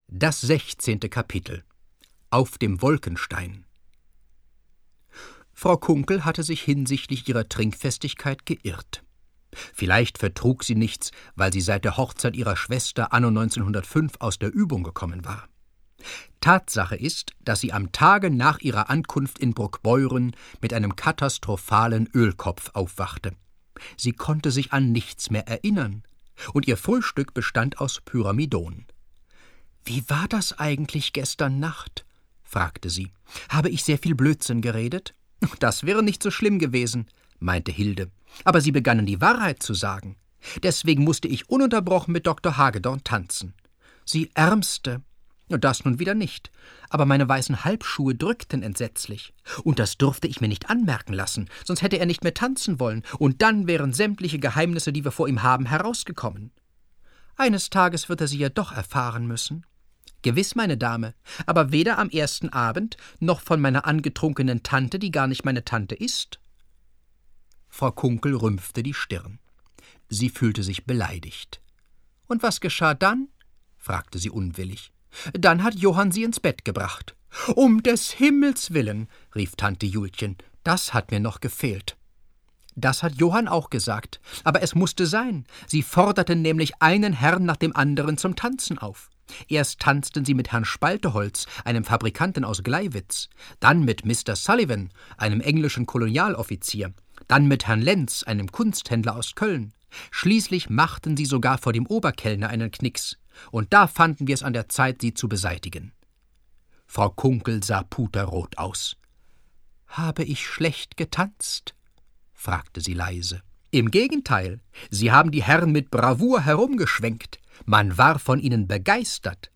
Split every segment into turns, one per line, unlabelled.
Das 16. Kapitel. Auf dem Wolkenstein. Frau Kunkel hatte sich hinsichtlich ihrer Trinkfestigkeit geirrt. Vielleicht vertrug sie nichts, weil sie seit der Hochzeit ihrer Schwester anno 1905 aus der Übung gekommen war. Tatsache ist, dass sie am Tage nach ihrer Ankunft in Bruckbeuren mit einem katastrophalen Ölkopf aufwachte. Sie konnte sich an nichts mehr erinnern, und ihr Frühstück bestand aus Pyramidon. »Wie war das eigentlich gestern Nacht?« fragte sie. »Habe ich sehr viel Blödsinn geredet?« »Das wäre nicht so schlimm gewesen«, meinte Hilde. »Aber Sie begannen die Wahrheit zu sagen. Deswegen musste ich ununterbrochen mit Dr. Hagedorn tanzen. Sie ärmste. Das nun wieder nicht. Aber meine weißen Halbschuhe drückten entsetzlich. Und das durfte ich mir nicht anmerken lassen, sonst hätte er nicht mehr tanzen wollen, und dann wären sämtliche Geheimnisse, die wir vor ihm haben, herausgekommen. Eines Tages wird er sie ja doch erfahren müssen. Gewiss, meine Dame, aber weder am ersten Abend noch von meiner angetrunkenen Tante, die gar nicht meine Tante ist.« Frau Kunkel rümpfte die Stirn. Sie fühlte sich beleidigt. »Und was geschah dann?« fragte sie unwillig. »Dann hat Johann sie ins Bett gebracht.« »Um des Himmels willen«, rief Tante Julchen, »das hat mir noch gefehlt.« »Das hat Johann auch gesagt, aber es musste sein. Sie forderten nämlich einen Herrn nach dem anderen zum Tanzen auf. Erst tanzten sie mit Herrn Spalteholz, einem Fabrikanten aus Gleiwitz, dann mit Mr. Sullivan, einem englischen Kolonialoffizier, dann mit Herrn Lenz, einem Kunsthändler aus Köln. Schließlich machten sie sogar vor dem Oberkellner einen Knicks, und da fanden wir es an der Zeit, sie zu beseitigen.« Frau Kunkel sah puterrot aus. »Habe ich schlecht getanzt?« fragte sie leise. »Im Gegenteil, Sie haben die Herren mit Bravour herumgeschwenkt. Man war von ihnen begeistert.«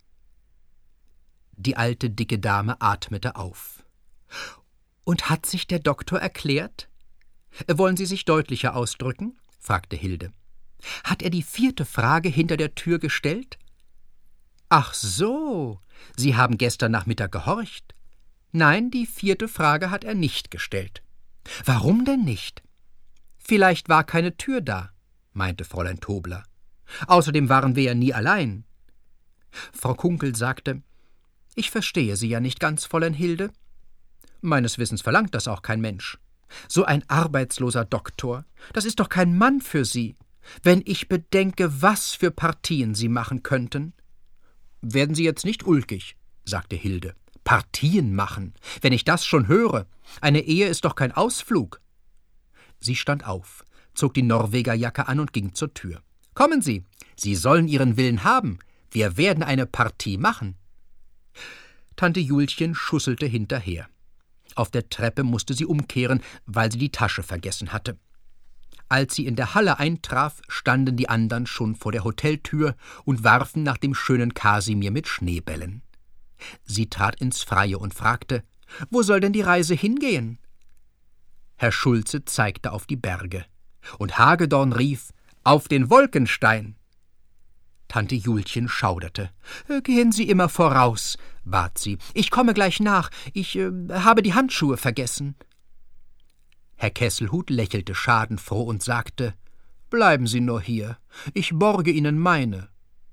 Die alte, dicke Dame atmete auf. »Und hat sich der Doktor erklärt?« »Wollen Sie sich deutlicher ausdrücken?« fragte Hilde. »Hat er die 4. Frage hinter der Tür gestellt?« »Ach so, Sie haben gestern Nachmittag gehorcht.« »Nein, die 4. Frage hat er nicht gestellt.« »Warum denn nicht?« »Vielleicht war keine Tür da«, meinte Fräulein Tobler. »Außerdem waren wir ja nie allein.« Frau Kunkel sagte, »Ich verstehe Sie ja nicht ganz, Fräulein Hilde. Meines Wissens verlangt das auch kein Mensch. So ein arbeitsloser Doktor, das ist doch kein Mann für Sie. Wenn ich bedenke, was für Partien Sie machen könnten.« »Werden Sie jetzt nicht ulkig«, sagte Hilde. »Partien machen, wenn ich das schon höre. Eine Ehe ist doch kein Ausflug.« Sie stand auf, zog die Norwegerjacke an und ging zur Tür. »Kommen Sie, Sie sollen Ihren Willen haben. Wir werden eine Partie machen.« Tante Julchen schusselte hinterher. Auf der Treppe musste sie umkehren, weil sie die Tasche vergessen hatte. Als sie in der Halle eintraf, standen die anderen schon vor der Hoteltür und warfen nach dem schönen Kasimir mit Schneebällen. Sie trat ins Freie und fragte, »Wo soll denn die Reise hingehen?« Herr Schulze zeigte auf die Berge, und Hagedorn rief, »Auf den Wolkenstein!« Tante Julchen schauderte. »Gehen Sie immer voraus«, bat sie. »Ich komme gleich nach. Ich habe die Handschuhe vergessen.« Herr Kesselhut lächelte schadenfroh und sagte, »Bleiben Sie nur hier. Ich borge Ihnen meine.«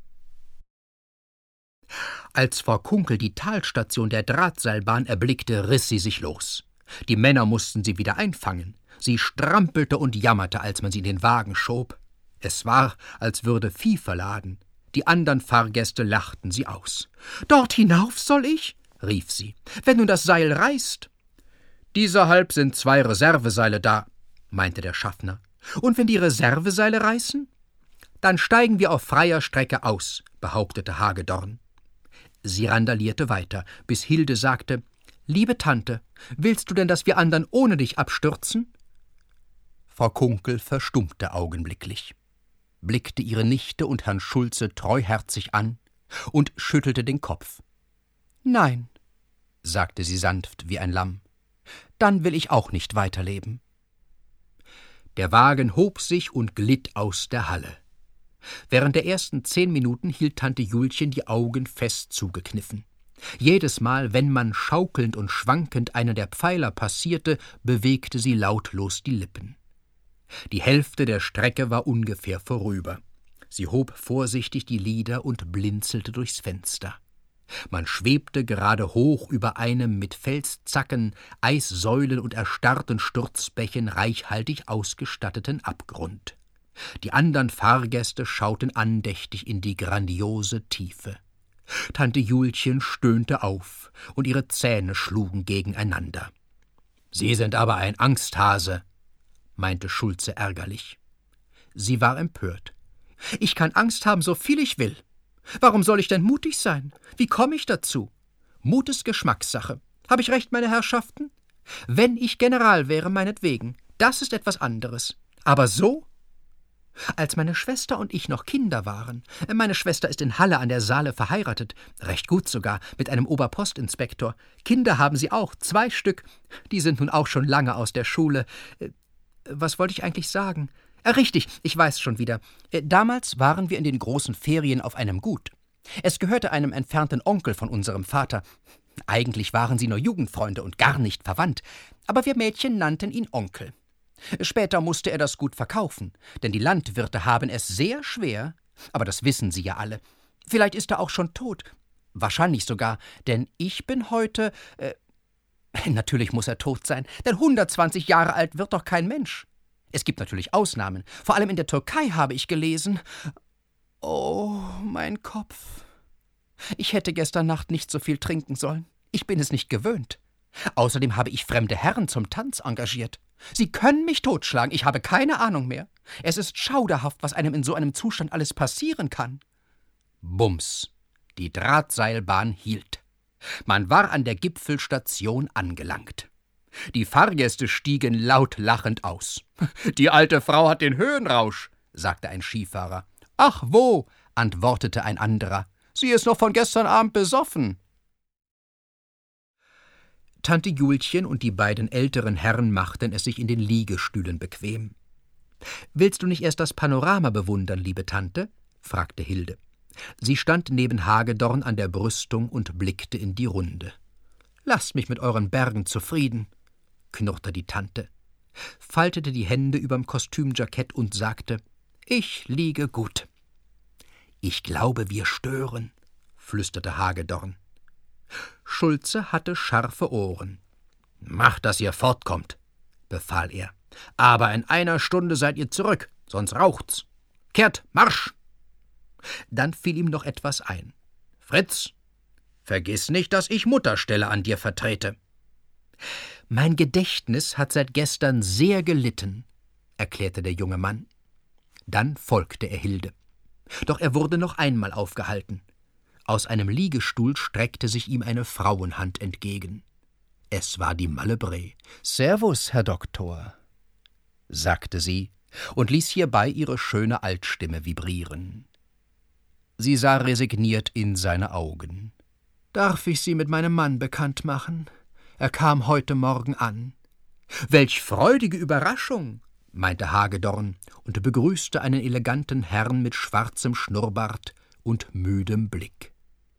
Als Frau Kunkel die Talstation der Drahtseilbahn erblickte, riss sie sich los. Die Männer mussten sie wieder einfangen. Sie strampelte und jammerte, als man sie in den Wagen schob. Es war, als würde Vieh verladen. Die andern Fahrgäste lachten sie aus. »Dort hinauf soll ich?« rief sie. »Wenn nun das Seil reißt.« »Dieserhalb sind 2 Reserveseile da«, meinte der Schaffner. »Und wenn die Reserveseile reißen?« »Dann steigen wir auf freier Strecke aus«, behauptete Hagedorn. Sie randalierte weiter, bis Hilde sagte, »Liebe Tante, willst du denn, dass wir andern ohne dich abstürzen?« Frau Kunkel verstummte augenblicklich, blickte ihre Nichte und Herrn Schulze treuherzig an und schüttelte den Kopf. »Nein«, sagte sie sanft wie ein Lamm, »dann will ich auch nicht weiterleben.« Der Wagen hob sich und glitt aus der Halle. Während der ersten 10 Minuten hielt Tante Julchen die Augen fest zugekniffen. Jedes Mal, wenn man schaukelnd und schwankend einen der Pfeiler passierte, bewegte sie lautlos die Lippen. Die Hälfte der Strecke war ungefähr vorüber. Sie hob vorsichtig die Lider und blinzelte durchs Fenster. Man schwebte gerade hoch über einem mit Felszacken, Eissäulen und erstarrten Sturzbächen reichhaltig ausgestatteten Abgrund. Die andern Fahrgäste schauten andächtig in die grandiose Tiefe. Tante Julchen stöhnte auf, und ihre Zähne schlugen gegeneinander. »Sie sind aber ein Angsthase«, meinte Schulze ärgerlich. Sie war empört. »Ich kann Angst haben, so viel ich will. Warum soll ich denn mutig sein? Wie komme ich dazu? Mut ist Geschmackssache. Habe ich recht, meine Herrschaften? Wenn ich General wäre, meinetwegen. Das ist etwas anderes. Aber so? Als meine Schwester und ich noch Kinder waren, meine Schwester ist in Halle an der Saale verheiratet, recht gut sogar, mit einem Oberpostinspektor. Kinder haben sie auch, 2 Stück. Die sind nun auch schon lange aus der Schule. Was wollte ich eigentlich sagen? Richtig, ich weiß schon wieder. Damals waren wir in den großen Ferien auf einem Gut. Es gehörte einem entfernten Onkel von unserem Vater. Eigentlich waren sie nur Jugendfreunde und gar nicht verwandt, aber wir Mädchen nannten ihn Onkel. Später musste er das Gut verkaufen, denn die Landwirte haben es sehr schwer, aber das wissen Sie ja alle. Vielleicht ist er auch schon tot. Wahrscheinlich sogar, denn ich bin heute... Natürlich muss er tot sein, denn 120 Jahre alt wird doch kein Mensch. Es gibt natürlich Ausnahmen. Vor allem in der Türkei habe ich gelesen. Oh, mein Kopf. Ich hätte gestern Nacht nicht so viel trinken sollen. Ich bin es nicht gewöhnt. Außerdem habe ich fremde Herren zum Tanz engagiert. Sie können mich totschlagen, ich habe keine Ahnung mehr. Es ist schauderhaft, was einem in so einem Zustand alles passieren kann. Bums. Die Drahtseilbahn hielt. Man war an der Gipfelstation angelangt. Die Fahrgäste stiegen laut lachend aus. »Die alte Frau hat den Höhenrausch«, sagte ein Skifahrer. »Ach wo«, antwortete ein anderer, »sie ist noch von gestern Abend besoffen.« Tante Julchen und die beiden älteren Herren machten es sich in den Liegestühlen bequem. »Willst du nicht erst das Panorama bewundern, liebe Tante?« fragte Hilde. Sie stand neben Hagedorn an der Brüstung und blickte in die Runde. »Lasst mich mit euren Bergen zufrieden«, knurrte die Tante, faltete die Hände überm Kostümjackett und sagte, »Ich liege gut.« »Ich glaube, wir stören«, flüsterte Hagedorn. Schulze hatte scharfe Ohren. »Macht, dass ihr fortkommt«, befahl er. »Aber in einer Stunde seid ihr zurück, sonst raucht's. Kehrt, Marsch!« Dann fiel ihm noch etwas ein. »Fritz, vergiss nicht, dass ich Mutterstelle an dir vertrete.« »Mein Gedächtnis hat seit gestern sehr gelitten«, erklärte der junge Mann. Dann folgte er Hilde. Doch er wurde noch einmal aufgehalten. Aus einem Liegestuhl streckte sich ihm eine Frauenhand entgegen. Es war die Malebray. »Servus, Herr Doktor«, sagte sie und ließ hierbei ihre schöne Altstimme vibrieren. Sie sah resigniert in seine Augen. »Darf ich Sie mit meinem Mann bekannt machen? Er kam heute Morgen an.« »Welch freudige Überraschung«, meinte Hagedorn und begrüßte einen eleganten Herrn mit schwarzem Schnurrbart und müdem Blick.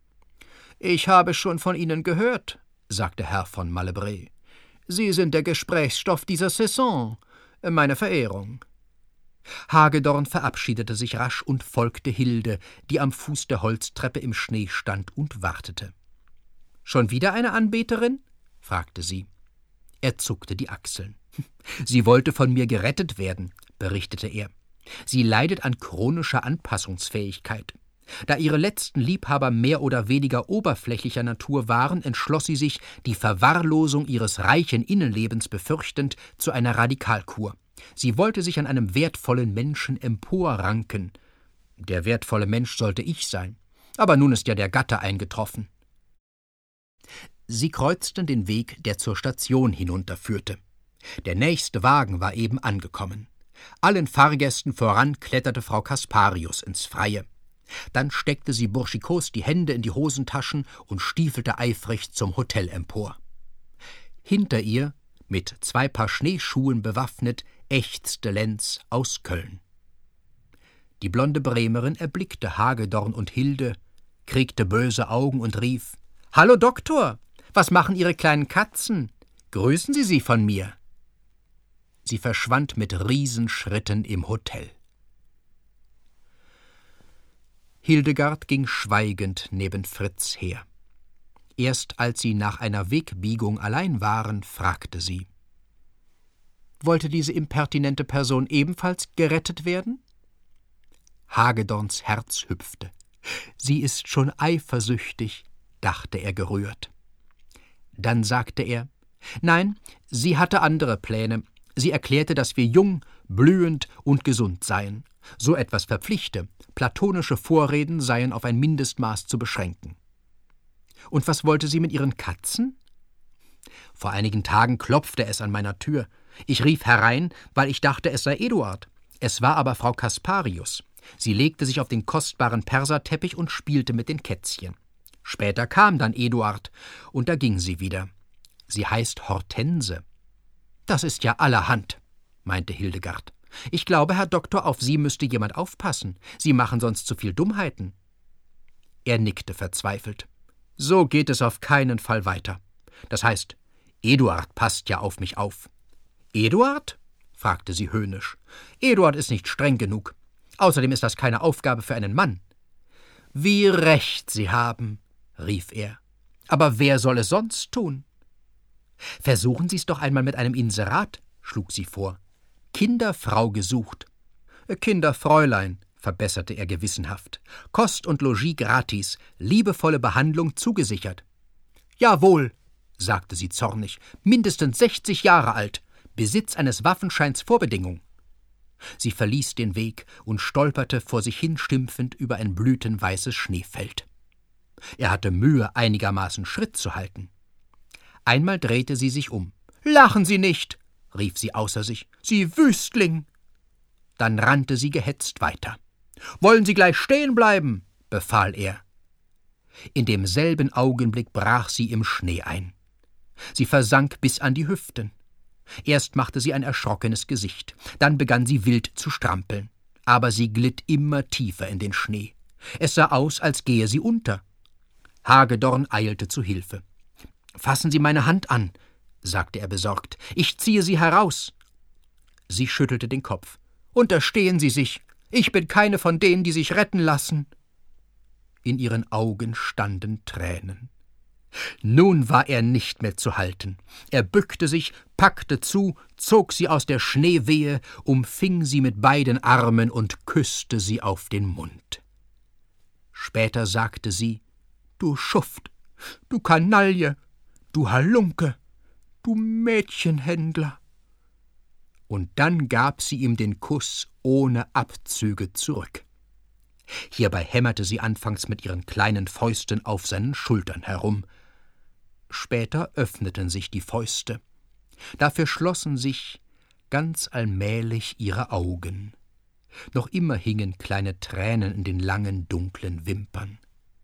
»Ich habe schon von Ihnen gehört«, sagte Herr von Malebray. »Sie sind der Gesprächsstoff dieser Saison. Meine Verehrung.« Hagedorn verabschiedete sich rasch und folgte Hilde, die am Fuß der Holztreppe im Schnee stand und wartete. »Schon wieder eine Anbeterin?« fragte sie. Er zuckte die Achseln. »Sie wollte von mir gerettet werden«, berichtete er. »Sie leidet an chronischer Anpassungsfähigkeit. Da ihre letzten Liebhaber mehr oder weniger oberflächlicher Natur waren, entschloss sie sich, die Verwahrlosung ihres reichen Innenlebens befürchtend, zu einer Radikalkur. Sie wollte sich an einem wertvollen Menschen emporranken. Der wertvolle Mensch sollte ich sein. Aber nun ist ja der Gatte eingetroffen.« Sie kreuzten den Weg, der zur Station hinunterführte. Der nächste Wagen war eben angekommen. Allen Fahrgästen voran kletterte Frau Kasparius ins Freie. Dann steckte sie burschikos die Hände in die Hosentaschen und stiefelte eifrig zum Hotel empor. Hinter ihr, mit 2 Paar Schneeschuhen bewaffnet, ächzte Lenz aus Köln. Die blonde Bremerin erblickte Hagedorn und Hilde, kriegte böse Augen und rief, »Hallo Doktor, was machen Ihre kleinen Katzen? Grüßen Sie sie von mir.« Sie verschwand mit Riesenschritten im Hotel. Hildegard ging schweigend neben Fritz her. Erst als sie nach einer Wegbiegung allein waren, fragte sie: »Wollte diese impertinente Person ebenfalls gerettet werden?« Hagedorns Herz hüpfte. »Sie ist schon eifersüchtig«, dachte er gerührt. Dann sagte er: »Nein, sie hatte andere Pläne. Sie erklärte, dass wir jung, blühend und gesund seien. So etwas verpflichte. Platonische Vorreden seien auf ein Mindestmaß zu beschränken.« »Und was wollte sie mit ihren Katzen?« »Vor einigen Tagen klopfte es an meiner Tür. Ich rief herein, weil ich dachte, es sei Eduard. Es war aber Frau Kasparius. Sie legte sich auf den kostbaren Perserteppich und spielte mit den Kätzchen. Später kam dann Eduard, und da ging sie wieder. Sie heißt Hortense.« »Das ist ja allerhand«, meinte Hildegard. »Ich glaube, Herr Doktor, auf Sie müsste jemand aufpassen. Sie machen sonst zu viel Dummheiten.« Er nickte verzweifelt. »So geht es auf keinen Fall weiter. Das heißt, Eduard passt ja auf mich auf.« »Eduard?« fragte sie höhnisch. »Eduard ist nicht streng genug. Außerdem ist das keine Aufgabe für einen Mann.« »Wie recht Sie haben«, rief er. »Aber wer soll es sonst tun?« »Versuchen Sie es doch einmal mit einem Inserat«, schlug sie vor. »Kinderfrau gesucht.« »Kinderfräulein«, verbesserte er gewissenhaft. »Kost und Logis gratis, liebevolle Behandlung zugesichert.« »Jawohl«, sagte sie zornig, »mindestens 60 Jahre alt, Besitz eines Waffenscheins Vorbedingung.« Sie verließ den Weg und stolperte vor sich hin stimpfend über ein blütenweißes Schneefeld. Er hatte Mühe, einigermaßen Schritt zu halten. Einmal drehte sie sich um. »Lachen Sie nicht«, rief sie außer sich, »Sie Wüstling!« Dann rannte sie gehetzt weiter. »Wollen Sie gleich stehen bleiben«, befahl er. In demselben Augenblick brach sie im Schnee ein. Sie versank bis an die Hüften. Erst machte sie ein erschrockenes Gesicht, dann begann sie wild zu strampeln. Aber sie glitt immer tiefer in den Schnee. Es sah aus, als gehe sie unter. Hagedorn eilte zu Hilfe. »Fassen Sie meine Hand an«, sagte er besorgt. »Ich ziehe sie heraus.« Sie schüttelte den Kopf. »Unterstehen Sie sich. Ich bin keine von denen, die sich retten lassen.« In ihren Augen standen Tränen. Nun war er nicht mehr zu halten. Er bückte sich, packte zu, zog sie aus der Schneewehe, umfing sie mit beiden Armen und küsste sie auf den Mund. Später sagte sie: »Du Schuft, du Kanaille, du Halunke, du Mädchenhändler.« Und dann gab sie ihm den Kuss ohne Abzüge zurück. Hierbei hämmerte sie anfangs mit ihren kleinen Fäusten auf seinen Schultern herum. Später öffneten sich die Fäuste. Dafür schlossen sich ganz allmählich ihre Augen. Noch immer hingen kleine Tränen in den langen, dunklen Wimpern.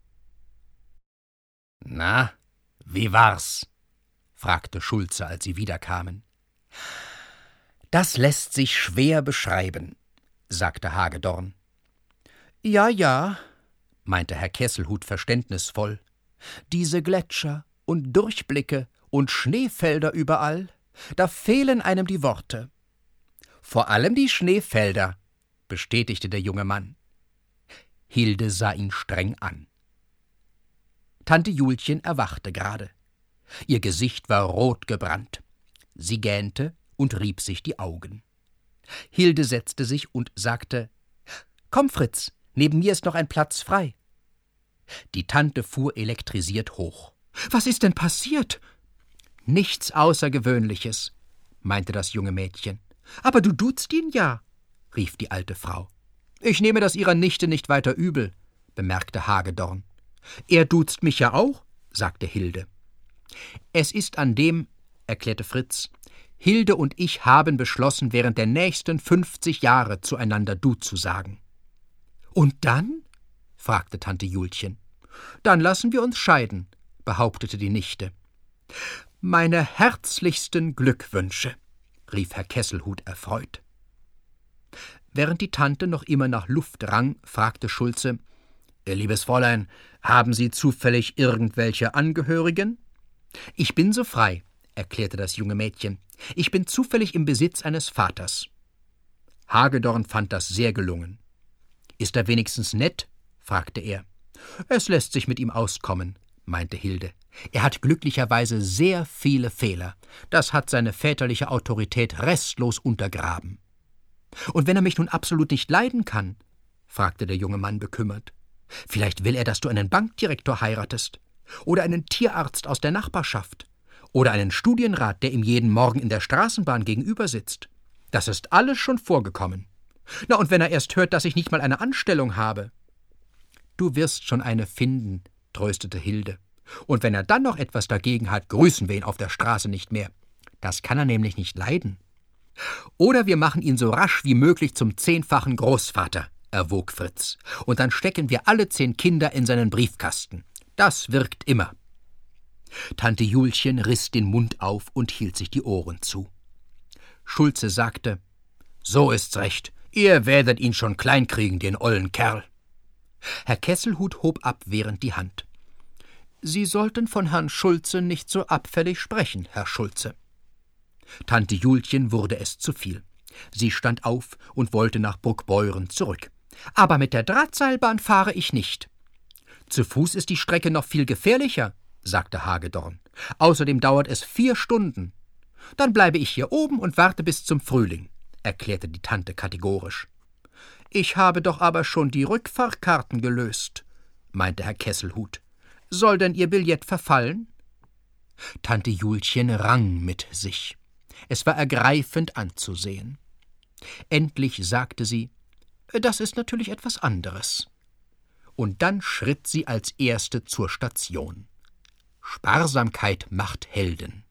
»Na, wie war's?« fragte Schulze, als sie wiederkamen. »Das lässt sich schwer beschreiben«, sagte Hagedorn. »Ja, ja«, meinte Herr Kesselhut verständnisvoll, »diese Gletscher und Durchblicke und Schneefelder überall, da fehlen einem die Worte.« »Vor allem die Schneefelder«, bestätigte der junge Mann. Hilde sah ihn streng an. Tante Julchen erwachte gerade. Ihr Gesicht war rot gebrannt. Sie gähnte und rieb sich die Augen. Hilde setzte sich und sagte: »Komm, Fritz, neben mir ist noch ein Platz frei.« Die Tante fuhr elektrisiert hoch. »Was ist denn passiert?« »Nichts Außergewöhnliches«, meinte das junge Mädchen. »Aber du duzt ihn ja«, rief die alte Frau. »Ich nehme das Ihrer Nichte nicht weiter übel«, bemerkte Hagedorn. »Er duzt mich ja auch«, sagte Hilde. »Es ist an dem«, erklärte Fritz, »Hilde und ich haben beschlossen, während der nächsten 50 Jahre zueinander du zu sagen.« »Und dann?« fragte Tante Julchen. »Dann lassen wir uns scheiden«, behauptete die Nichte. »Meine herzlichsten Glückwünsche«, rief Herr Kesselhut erfreut. Während die Tante noch immer nach Luft rang, fragte Schulze: »Liebes Fräulein, haben Sie zufällig irgendwelche Angehörigen?« »Ich bin so frei«, erklärte das junge Mädchen. »Ich bin zufällig im Besitz eines Vaters.« Hagedorn fand das sehr gelungen. »Ist er wenigstens nett?« fragte er. »Es lässt sich mit ihm auskommen«, meinte Hilde. »Er hat glücklicherweise sehr viele Fehler. Das hat seine väterliche Autorität restlos untergraben.« »Und wenn er mich nun absolut nicht leiden kann?« fragte der junge Mann bekümmert. »Vielleicht will er, dass du einen Bankdirektor heiratest. Oder einen Tierarzt aus der Nachbarschaft. Oder einen Studienrat, der ihm jeden Morgen in der Straßenbahn gegenüber sitzt. Das ist alles schon vorgekommen. Na, und wenn er erst hört, dass ich nicht mal eine Anstellung habe?« »Du wirst schon eine finden«, tröstete Hilde. »Und wenn er dann noch etwas dagegen hat, grüßen wir ihn auf der Straße nicht mehr. Das kann er nämlich nicht leiden. Oder wir machen ihn so rasch wie möglich zum 10-fachen Großvater«, erwog Fritz. »Und dann stecken wir alle 10 Kinder in seinen Briefkasten. Das wirkt immer.« Tante Julchen riss den Mund auf und hielt sich die Ohren zu. Schulze sagte: »So ist's recht. Ihr werdet ihn schon kleinkriegen, den ollen Kerl.« Herr Kesselhut hob abwehrend die Hand. »Sie sollten von Herrn Schulze nicht so abfällig sprechen, Herr Schulze.« Tante Julchen wurde es zu viel. Sie stand auf und wollte nach Burgbeuren zurück. »Aber mit der Drahtseilbahn fahre ich nicht.« »Zu Fuß ist die Strecke noch viel gefährlicher«, sagte Hagedorn. »Außerdem dauert es 4 Stunden.« »Dann bleibe ich hier oben und warte bis zum Frühling«, erklärte die Tante kategorisch. »Ich habe doch aber schon die Rückfahrkarten gelöst«, meinte Herr Kesselhut. »Soll denn Ihr Billett verfallen?« Tante Julchen rang mit sich. Es war ergreifend anzusehen. Endlich sagte sie: »Das ist natürlich etwas anderes.« Und dann schritt sie als Erste zur Station. Sparsamkeit macht Helden.